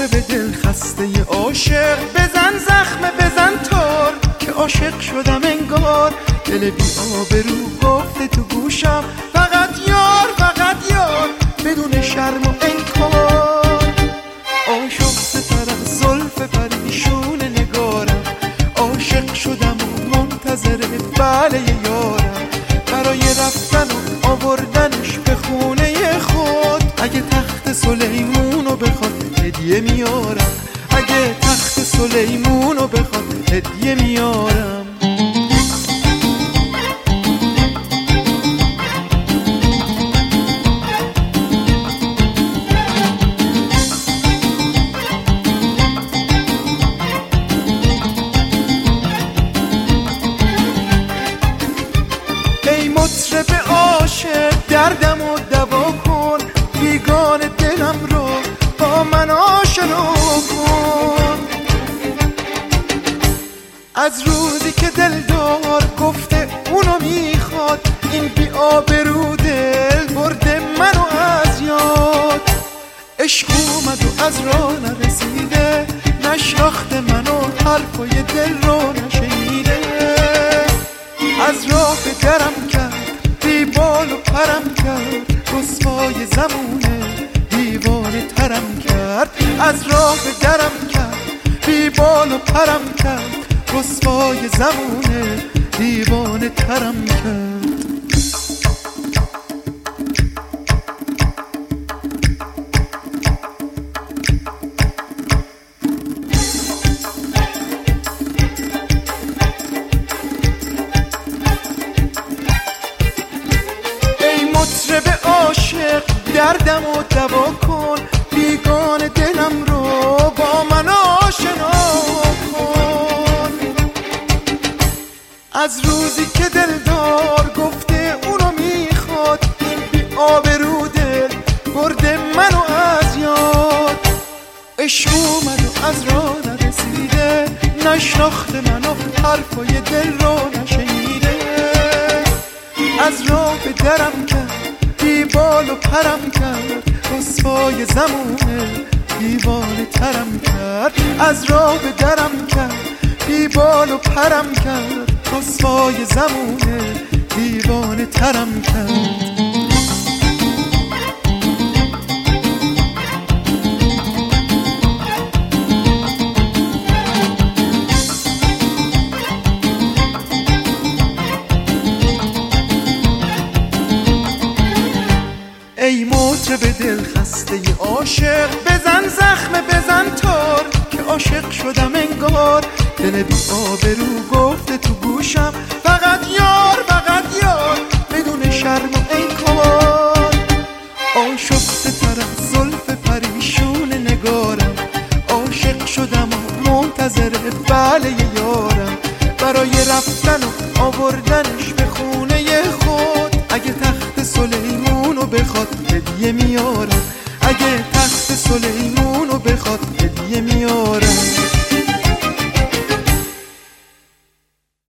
مطرب دل خسته عاشق، بزن زخمه بزن تار که عاشق شدم انگار. دل بی آبرو گفته تو گوشم فقط یار فقط یار، بدون شرم و انکار. آشفته تر از زلف پریشون نگارم، عاشق شدم و منتظر بله یارم. برای رفتن و آوردنش به خونه خود، اگه تخت سلیمونو بخواد هدیه میارم، اگه تخت سلیمونو بخواد هدیه میارم. ای مطرب عاشق دردم و دوا کن، بیگان دلم رو با من آشنا کن. از روزی که دلدار گفته اونو میخواد، این بی آبرو دل برده منو از یاد. عشق اومد و از راه نرسیده، نشناخته منو حرفای دل رو نشنیده. از راه به درم کرد بی بال و پرم کرد، رسوای زمونه دیوانه ترم کرد. از راه به درم کرد بی بال و پرم کرد، رسوای زمونه دیوانه ترم کرد. مطرب عاشق دردم و دوا کن، بیگان دلم رو با من آشنا کن. از روزی که دلدار گفته اونو میخواد، این بی آبرو دل برده منو از یاد. عشق اومد و از راه نرسیده، نشناخته منو حرفای دل رو نشنیده. از راه به درم کرد بی بال و پرم کرد، رسوای زمونه دیوانه ترم کرد. از راه به درم کرد بی بال و پرم کرد، رسوای زمونه دیوانه ترم کرد. ای مطرب دل خسته عاشق، بزن زخمه بزن تار که عاشق شدم انگار. دل بی آبرو گفته تو گوشم فقط یار فقط یار، بدون شرم و انکار. آشفته تر از زلف پریشون نگارم، عاشق شدم و منتظر بله یارم. برای رفتن و آوردنش به خونه خود، اگه تخت سلیمونو بخواد هدیه میارم، اگه تخت سلیمونو بخواد هدیه میارم.